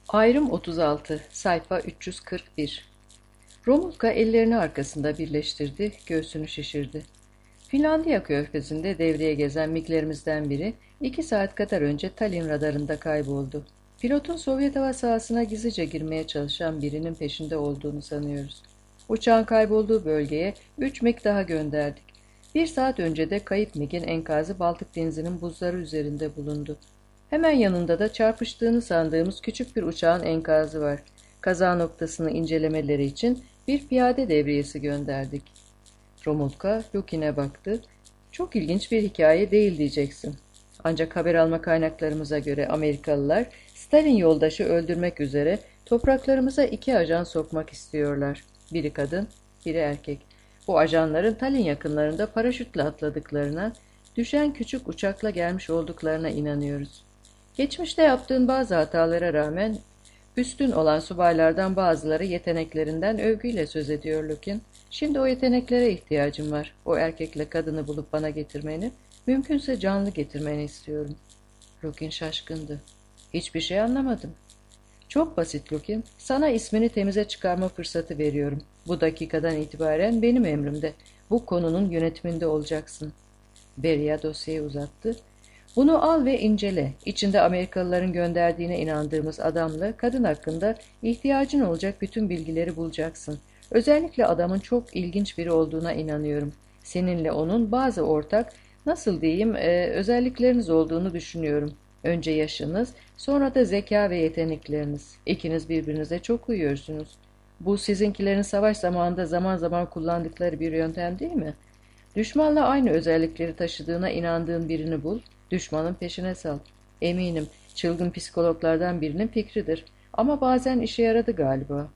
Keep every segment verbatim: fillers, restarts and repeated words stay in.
Ayrım otuz altı, sayfa üç yüz kırk bir. Romulka ellerini arkasında birleştirdi, göğsünü şişirdi. Finlandiya körfezinde devreye gezen miglerimizden biri, iki saat kadar önce Tallinn radarında kayboldu. Pilotun Sovyet hava sahasına gizlice girmeye çalışan birinin peşinde olduğunu sanıyoruz. Uçağın kaybolduğu bölgeye üç mig daha gönderdik. Bir saat önce de kayıp migin enkazı Baltık Denizi'nin buzları üzerinde bulundu. Hemen yanında da çarpıştığını sandığımız küçük bir uçağın enkazı var. Kaza noktasını incelemeleri için bir piyade devriyesi gönderdik. Romulka Lukin'e baktı. Çok ilginç bir hikaye değil diyeceksin. Ancak haber alma kaynaklarımıza göre Amerikalılar Stalin yoldaşı öldürmek üzere topraklarımıza iki ajan sokmak istiyorlar. Biri kadın, biri erkek. Bu ajanların Tallinn yakınlarında paraşütle atladıklarına, düşen küçük uçakla gelmiş olduklarına inanıyoruz. Geçmişte yaptığın bazı hatalara rağmen üstün olan subaylardan bazıları yeteneklerinden övgüyle söz ediyor Lukin. Şimdi o yeteneklere ihtiyacım var. O erkekle kadını bulup bana getirmeni, mümkünse canlı getirmeni istiyorum. Lukin şaşkındı. Hiçbir şey anlamadım. Çok basit Lukin. Sana ismini temize çıkarma fırsatı veriyorum. Bu dakikadan itibaren benim emrimde. Bu konunun yönetiminde olacaksın. Beria dosyayı uzattı. Bunu al ve incele. İçinde Amerikalıların gönderdiğine inandığımız adamla kadın hakkında ihtiyacın olacak bütün bilgileri bulacaksın. Özellikle adamın çok ilginç biri olduğuna inanıyorum. Seninle onun bazı ortak, nasıl diyeyim, e, özellikleriniz olduğunu düşünüyorum. Önce yaşınız, sonra da zeka ve yetenekleriniz. İkiniz birbirinize çok uyuyorsunuz. Bu sizinkilerin savaş zamanında zaman zaman kullandıkları bir yöntem değil mi? Düşmanla aynı özellikleri taşıdığına inandığın birini bul, düşmanın peşine sal. Eminim çılgın psikologlardan birinin fikridir. Ama bazen işe yaradı galiba.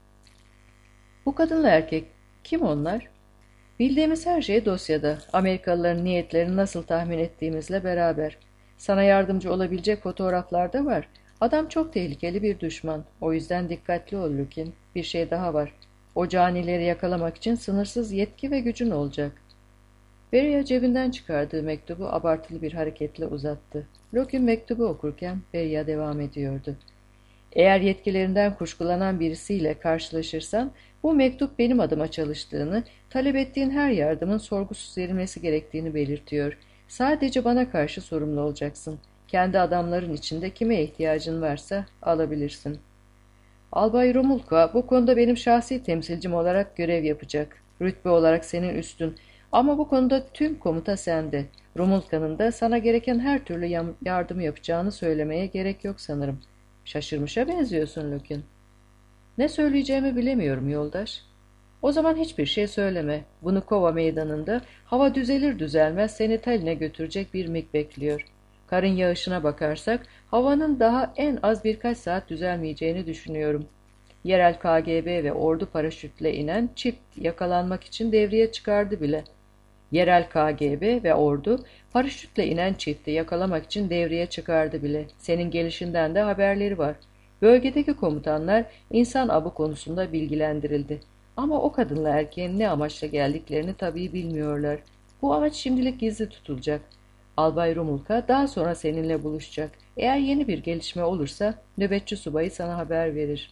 Bu kadınla erkek, kim onlar? Bildiğimiz her şey dosyada. Amerikalıların niyetlerini nasıl tahmin ettiğimizle beraber. Sana yardımcı olabilecek fotoğraflar da var. Adam çok tehlikeli bir düşman. O yüzden dikkatli ol Lukin. Bir şey daha var. O canileri yakalamak için sınırsız yetki ve gücün olacak. Beria cebinden çıkardığı mektubu abartılı bir hareketle uzattı. Lukin mektubu okurken Beria devam ediyordu. Eğer yetkilerinden kuşkulanan birisiyle karşılaşırsan, bu mektup benim adıma çalıştığını, talep ettiğin her yardımın sorgusuz verilmesi gerektiğini belirtiyor. Sadece bana karşı sorumlu olacaksın. Kendi adamların içinde kime ihtiyacın varsa alabilirsin. Albay Romulka bu konuda benim şahsi temsilcim olarak görev yapacak. Rütbe olarak senin üstün. Ama bu konuda tüm komuta sende. Romulka'nın da sana gereken her türlü yardım yapacağını söylemeye gerek yok sanırım. Şaşırmışa benziyorsun Lukin. Ne söyleyeceğimi bilemiyorum yoldaş. O zaman hiçbir şey söyleme. Bunu Kova meydanında hava düzelir düzelmez seni Tallinn'e götürecek bir mig bekliyor. Karın yağışına bakarsak havanın daha en az birkaç saat düzelmeyeceğini düşünüyorum. Yerel K G B ve ordu paraşütle inen çift yakalanmak için devreye çıkardı bile. Yerel K G B ve ordu paraşütle inen çifti yakalamak için devreye çıkardı bile. Senin gelişinden de haberleri var. Bölgedeki komutanlar insan avı konusunda bilgilendirildi. Ama o kadınla erkeğin ne amaçla geldiklerini tabii bilmiyorlar. Bu amaç şimdilik gizli tutulacak. Albay Romulka daha sonra seninle buluşacak. Eğer yeni bir gelişme olursa nöbetçi subayı sana haber verir.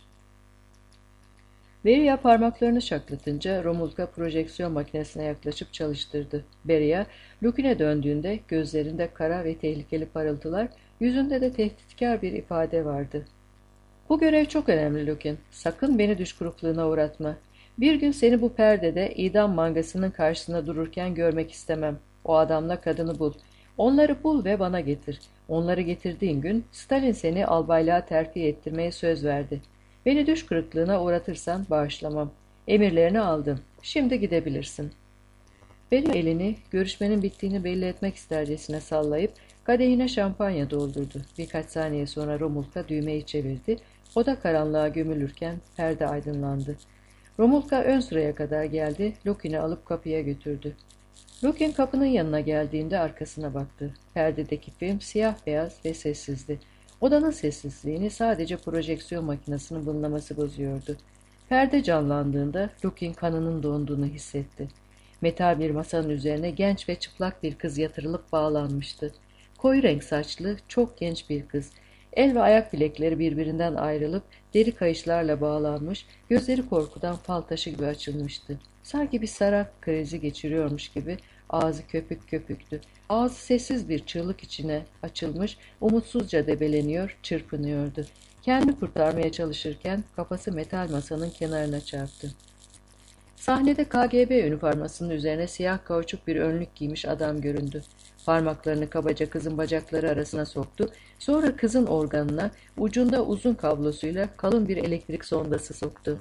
Beria parmaklarını şaklatınca Romulka projeksiyon makinesine yaklaşıp çalıştırdı. Beria, Lukin'e döndüğünde gözlerinde kara ve tehlikeli parıltılar, yüzünde de tehditkar bir ifade vardı. Bu görev çok önemli Lukin. Sakın beni düş kırıklığına uğratma. Bir gün seni bu perdede idam mangasının karşısında dururken görmek istemem. O adamla kadını bul. Onları bul ve bana getir. Onları getirdiğin gün Stalin seni albaylığa terfi ettirmeye söz verdi. Beni düş kırıklığına uğratırsan bağışlamam. Emirlerini aldım. Şimdi gidebilirsin. Beria elini görüşmenin bittiğini belli etmek istercesine sallayıp kadehine şampanya doldurdu. Birkaç saniye sonra Romulka düğmeyi çevirdi. Oda karanlığa gömülürken perde aydınlandı. Romulka ön sıraya kadar geldi. Lukin'i alıp kapıya götürdü. Lukin kapının yanına geldiğinde arkasına baktı. Perdedeki film siyah beyaz ve sessizdi. Odanın sessizliğini sadece projeksiyon makinesinin vınlaması bozuyordu. Perde canlandığında Lukin kanının donduğunu hissetti. Metal bir masanın üzerine genç ve çıplak bir kız yatırılıp bağlanmıştı. Koyu renk saçlı, çok genç bir kız. El ve ayak bilekleri birbirinden ayrılıp deri kayışlarla bağlanmış, gözleri korkudan fal taşı gibi açılmıştı. Sanki bir sarak krizi geçiriyormuş gibi ağzı köpük köpüktü. Ağzı sessiz bir çığlık içine açılmış, umutsuzca debeleniyor, çırpınıyordu. Kendini kurtarmaya çalışırken kafası metal masanın kenarına çarptı. Sahnede K G B üniformasının üzerine siyah kauçuk bir önlük giymiş adam göründü. Parmaklarını kabaca kızın bacakları arasına soktu. Sonra kızın organına ucunda uzun kablosuyla kalın bir elektrik sondası soktu.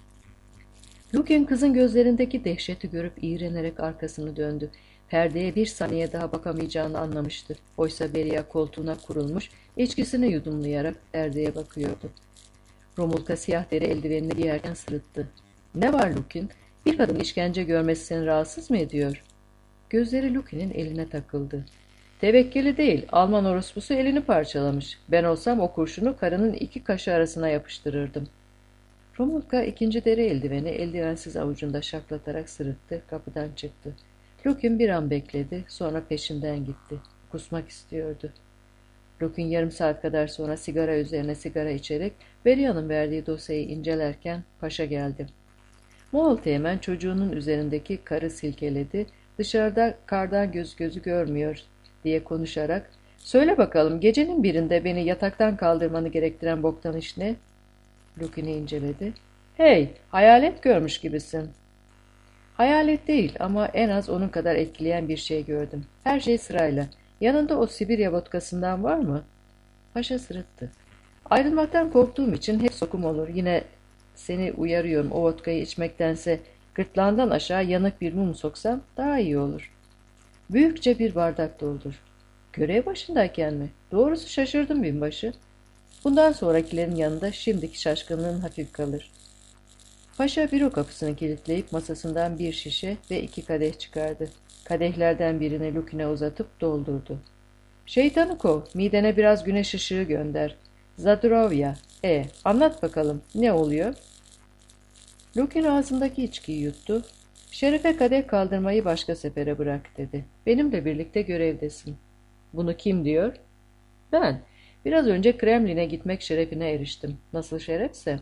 Lukin kızın gözlerindeki dehşeti görüp iğrenerek arkasını döndü. Perdeye bir saniye daha bakamayacağını anlamıştı. Oysa Beria koltuğuna kurulmuş, içkisini yudumlayarak perdeye bakıyordu. Romulka siyah deri eldivenini giyerken sırıttı. "Ne var Lukin? Bir kadın işkence görmesi seni rahatsız mı ediyor?" Gözleri Lukin'in eline takıldı. "Tevekkeli değil, Alman orospusu elini parçalamış. Ben olsam o kurşunu karının iki kaşı arasına yapıştırırdım." Romulka ikinci deri eldiveni eldivensiz avucunda şaklatarak sırıttı, kapıdan çıktı. Lukin bir an bekledi, sonra peşinden gitti. Kusmak istiyordu. Lukin yarım saat kadar sonra sigara üzerine sigara içerek Beria'nın verdiği dosyayı incelerken paşa geldi. Moğol teğmen çocuğunun üzerindeki karı silkeledi, dışarıda kardan göz gözü görmüyor diye konuşarak "Söyle bakalım, gecenin birinde beni yataktan kaldırmanı gerektiren boktan iş ne?" Lukin'i inceledi. "Hey, hayalet görmüş gibisin." "Hayalet değil ama en az onun kadar etkileyen bir şey gördüm. Her şey sırayla. Yanında o Sibirya vodkasından var mı?" Paşa sırıttı. "Ayrılmaktan korktuğum için hep sokum olur. Yine seni uyarıyorum, o vodkayı içmektense gırtlağından aşağı yanık bir mum soksam daha iyi olur." "Büyükçe bir bardak doldur." "Görev başındayken mi? Doğrusu şaşırdım binbaşı. Bundan sonrakilerin yanında şimdiki şaşkınlığın hafif kalır." Paşa büro kapısını kilitleyip masasından bir şişe ve iki kadeh çıkardı. Kadehlerden birini Lukin'e uzatıp doldurdu. "Şeytanı kov, midene biraz güneş ışığı gönder. Zadrovya, e, anlat bakalım, ne oluyor?" Lukin ağzındaki içkiyi yuttu. "Şerefe kadeh kaldırmayı başka sefere bırak," dedi. "Benimle birlikte görevdesin." "Bunu kim diyor?" "Ben. Biraz önce Kremlin'e gitmek şerefine eriştim. Nasıl şerefse."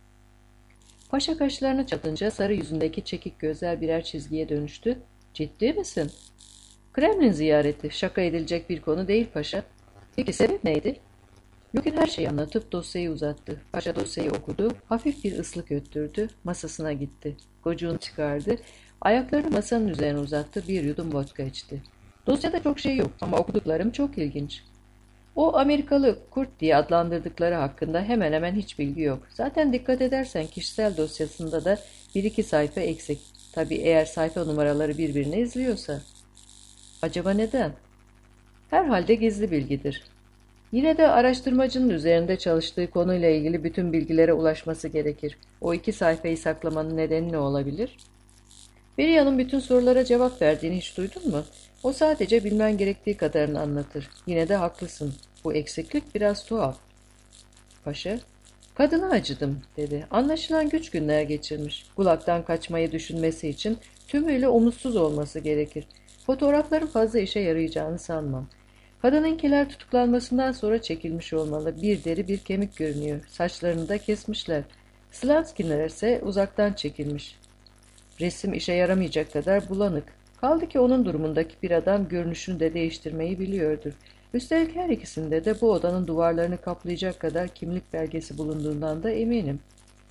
Paşa kaşlarını çatınca sarı yüzündeki çekik gözler birer çizgiye dönüştü. "Ciddi misin?" "Kremlin ziyareti. Şaka edilecek bir konu değil paşa." "Peki sebep neydi?" Lukin her şeyi anlatıp dosyayı uzattı. Paşa dosyayı okudu. Hafif bir ıslık öttürdü. Masasına gitti. Gocuğunu çıkardı. Ayaklarını masanın üzerine uzattı. Bir yudum vodka içti. "Dosyada çok şey yok ama okuduklarım çok ilginç." "O Amerikalı Kurt diye adlandırdıkları hakkında hemen hemen hiç bilgi yok. Zaten dikkat edersen kişisel dosyasında da bir iki sayfa eksik. Tabii eğer sayfa numaraları birbirini izliyorsa." "Acaba neden?" "Herhalde gizli bilgidir. Yine de araştırmacının üzerinde çalıştığı konuyla ilgili bütün bilgilere ulaşması gerekir. O iki sayfayı saklamanın nedeni ne olabilir?" "Beria'nın bütün sorulara cevap verdiğini hiç duydun mu? O sadece bilmen gerektiği kadarını anlatır. Yine de haklısın. Bu eksiklik biraz tuhaf." Paşa, "Kadına acıdım," dedi. "Anlaşılan güç günler geçirmiş. Kulaktan kaçmayı düşünmesi için tümüyle umutsuz olması gerekir. Fotoğrafların fazla işe yarayacağını sanmam. Kadınınkiler tutuklanmasından sonra çekilmiş olmalı. Bir deri bir kemik görünüyor. Saçlarını da kesmişler. Slanskinler ise uzaktan çekilmiş. Resim işe yaramayacak kadar bulanık. Kaldı ki onun durumundaki bir adam görünüşünü de değiştirmeyi biliyordur. Üstelik her ikisinde de bu odanın duvarlarını kaplayacak kadar kimlik belgesi bulunduğundan da eminim."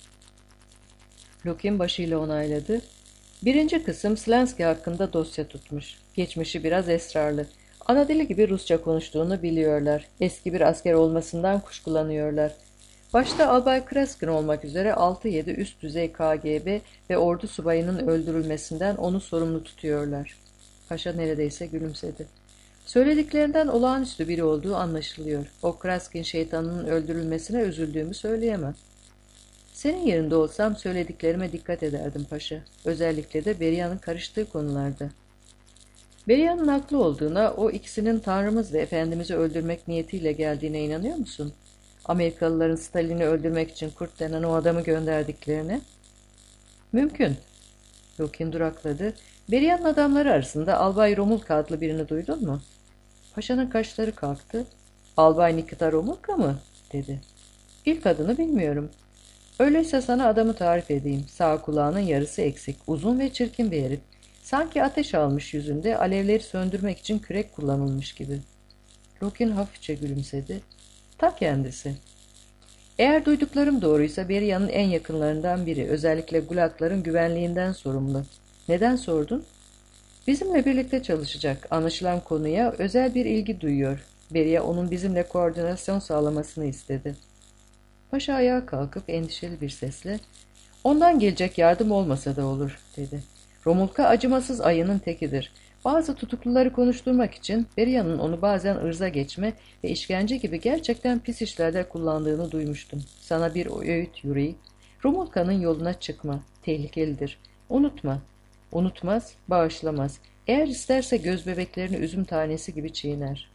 Lukin başıyla onayladı. "Birinci kısım Slansky hakkında dosya tutmuş. Geçmişi biraz esrarlı. Ana dili gibi Rusça konuştuğunu biliyorlar. Eski bir asker olmasından kuşkulanıyorlar. Başta Albay Kraskin olmak üzere altı yedi üst düzey K G B ve ordu subayının öldürülmesinden onu sorumlu tutuyorlar." Paşa neredeyse gülümsedi. "Söylediklerinden olağanüstü biri olduğu anlaşılıyor. O Kraskin şeytanının öldürülmesine üzüldüğümü söyleyemem." "Senin yerinde olsam söylediklerime dikkat ederdim paşa. Özellikle de Beria'nın karıştığı konularda." "Beria'nın haklı olduğuna, o ikisinin Tanrımız ve Efendimiz'i öldürmek niyetiyle geldiğine inanıyor musun? Amerikalıların Stalin'i öldürmek için Kurt denen o adamı gönderdiklerine?" "Mümkün." Lukin durakladı. "Beria'nın adamları arasında Albay Romulka adlı birini duydun mu?" Paşanın kaşları kalktı. Albay Nikita Romulka mı? Dedi. İlk adını bilmiyorum. Öyleyse sana adamı tarif edeyim. Sağ kulağının yarısı eksik, uzun ve çirkin bir herif. Sanki ateş almış yüzünde, alevleri söndürmek için kürek kullanılmış gibi. Lukin hafifçe gülümsedi. Ta kendisi. Eğer duyduklarım doğruysa Beria'nın en yakınlarından biri, özellikle Gulakların güvenliğinden sorumlu. Neden sordun? Bizimle birlikte çalışacak. Anlaşılan konuya özel bir ilgi duyuyor. Beria onun bizimle koordinasyon sağlamasını istedi. Paşa ayağa kalkıp endişeli bir sesle, "Ondan gelecek yardım olmasa da olur," dedi. "Romulka acımasız ayının tekidir. Bazı tutukluları konuşturmak için Beria'nın onu bazen ırza geçme ve işkence gibi gerçekten pis işlerde kullandığını duymuştum. Sana bir öğüt Yuri. Romulka'nın yoluna çıkma. Tehlikelidir. Unutma. Unutmaz, bağışlamaz. Eğer isterse göz bebeklerini üzüm tanesi gibi çiğner."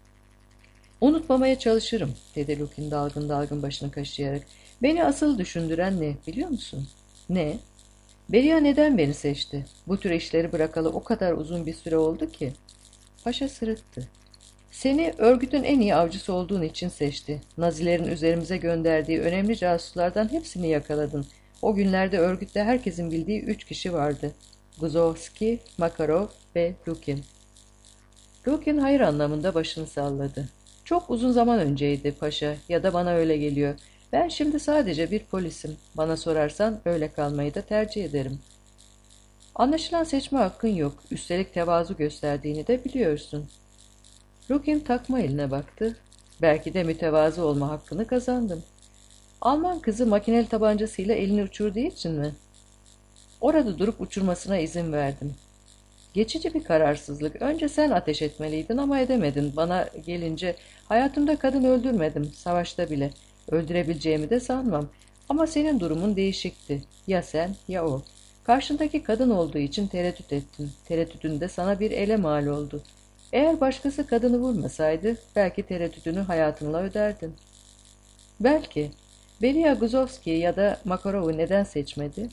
"Unutmamaya çalışırım," dedi Lukin dalgın dalgın başını kaşıyarak. "Beni asıl düşündüren ne biliyor musun?" "Ne?" "Beria neden beni seçti? Bu tür işleri bırakalı o kadar uzun bir süre oldu ki." Paşa sırıttı. "Seni örgütün en iyi avcısı olduğun için seçti. Nazilerin üzerimize gönderdiği önemli casuslardan hepsini yakaladın. O günlerde örgütte herkesin bildiği üç kişi vardı. Guzovski, Makarov ve Lukin." Lukin hayır anlamında başını salladı. "Çok uzun zaman önceydi paşa, ya da bana öyle geliyor. Ben şimdi sadece bir polisim. Bana sorarsan öyle kalmayı da tercih ederim." "Anlaşılan seçme hakkın yok. Üstelik tevazu gösterdiğini de biliyorsun." Lukin takma eline baktı. "Belki de mütevazı olma hakkını kazandım." "Alman kızı makineli tabancasıyla elini uçurduğu için mi?" "Orada durup uçurmasına izin verdim." "Geçici bir kararsızlık. Önce sen ateş etmeliydin ama edemedin. Bana gelince hayatımda kadın öldürmedim, savaşta bile. Öldürebileceğimi de sanmam. Ama senin durumun değişikti. Ya sen ya o. Karşındaki kadın olduğu için tereddüt ettin. Tereddütün de sana bir ele mal oldu. Eğer başkası kadını vurmasaydı belki tereddütünü hayatınla öderdin." "Belki. Beria Guzovski ya da Makarov'u neden seçmedi?"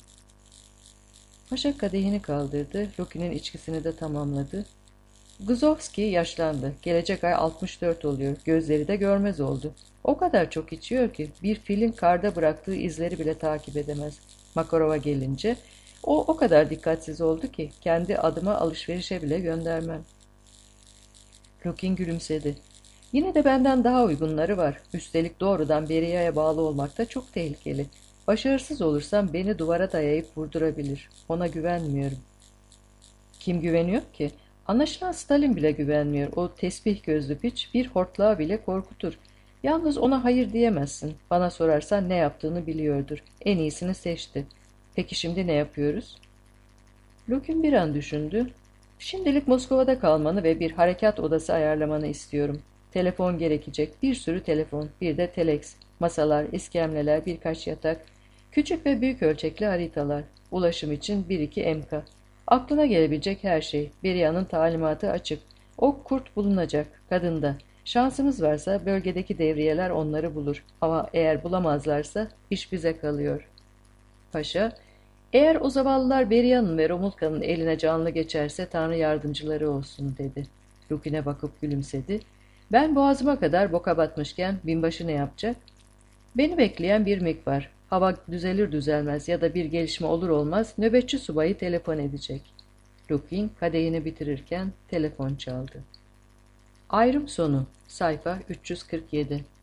Paşa kadehini kaldırdı. Lukin'in içkisini de tamamladı. "Guzovski yaşlandı. Gelecek ay altmış dört oluyor. Gözleri de görmez oldu. O kadar çok içiyor ki bir filin karda bıraktığı izleri bile takip edemez. Makarov'a gelince o o kadar dikkatsiz oldu ki kendi adıma alışverişe bile göndermem." Lukin gülümsedi. "Yine de benden daha uygunları var. Üstelik doğrudan Beria'ya bağlı olmak da çok tehlikeli. Başarısız olursam beni duvara dayayıp vurdurabilir. Ona güvenmiyorum." "Kim güveniyor ki? Anlaşılan Stalin bile güvenmiyor. O tesbih gözlü piç bir hortlağı bile korkutur. Yalnız ona hayır diyemezsin. Bana sorarsan ne yaptığını biliyordur. En iyisini seçti. Peki şimdi ne yapıyoruz?" Lukin bir an düşündü. "Şimdilik Moskova'da kalmanı ve bir harekat odası ayarlamanı istiyorum. Telefon gerekecek. Bir sürü telefon. Bir de telex. Masalar, iskemleler, birkaç yatak. Küçük ve büyük ölçekli haritalar. Ulaşım için bir iki emka. Aklına gelebilecek her şey. Beria'nın talimatı açık. O kurt bulunacak. Kadında. Şansımız varsa bölgedeki devriyeler onları bulur. Ama eğer bulamazlarsa iş bize kalıyor." Paşa, "Eğer o zavallılar Beria'nın ve Romulka'nın eline canlı geçerse Tanrı yardımcıları olsun," dedi. Lukin'e bakıp gülümsedi. "Ben boğazıma kadar boka batmışken binbaşı ne yapacak?" "Beni bekleyen bir mig var. Hava düzelir düzelmez ya da bir gelişme olur olmaz nöbetçi subayı telefon edecek." Lukin kadehini bitirirken telefon çaldı. Ayrım sonu. Sayfa üç yüz kırk yedi.